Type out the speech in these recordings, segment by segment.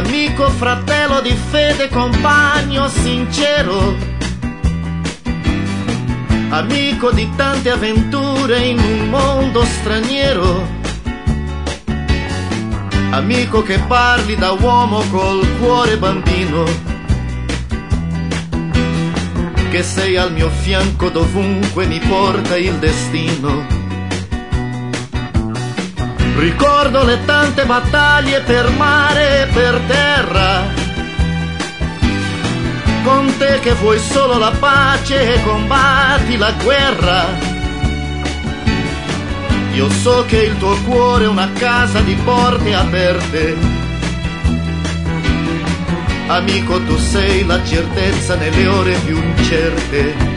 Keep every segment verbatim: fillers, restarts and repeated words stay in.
amico, fratello di fede, compagno sincero, amico di tante avventure in un mondo straniero, amico che parli da uomo col cuore bambino, che sei al mio fianco dovunque mi porta il destino. Ricordo le tante battaglie per mare e per terra, con te che vuoi solo la pace e combatti la guerra. Io so che il tuo cuore è una casa di porte aperte. Amico, tu sei la certezza nelle ore più incerte.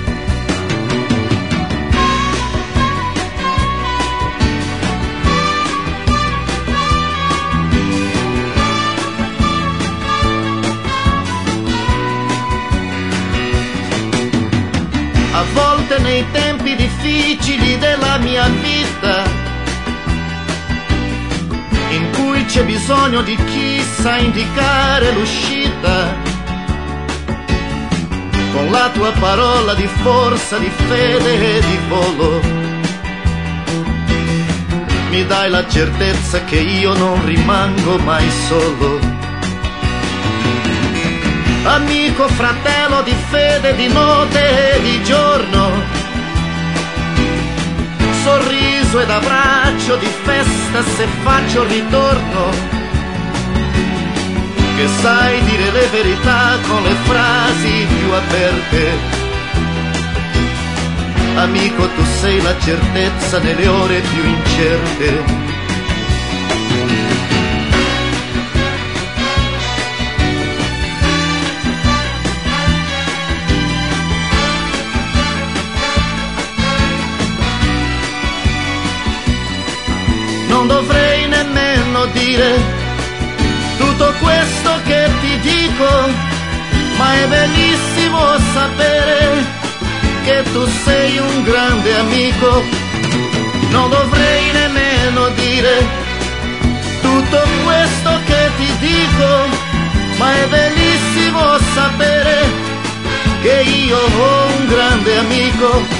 A volte nei tempi difficili della mia vita, in cui c'è bisogno di chi sa indicare l'uscita, con la tua parola di forza, di fede e di volo, mi dai la certezza che io non rimango mai solo. Amico, fratello di fede, di notte e di giorno, sorriso ed abbraccio di festa se faccio il ritorno, che sai dire le verità con le frasi più aperte. Amico, tu sei la certezza nelle ore più incerte. Non dovrei nemmeno dire tutto questo che ti dico, ma è bellissimo sapere che tu sei un grande amico. Non dovrei nemmeno dire tutto questo che ti dico, ma è bellissimo sapere che io ho un grande amico.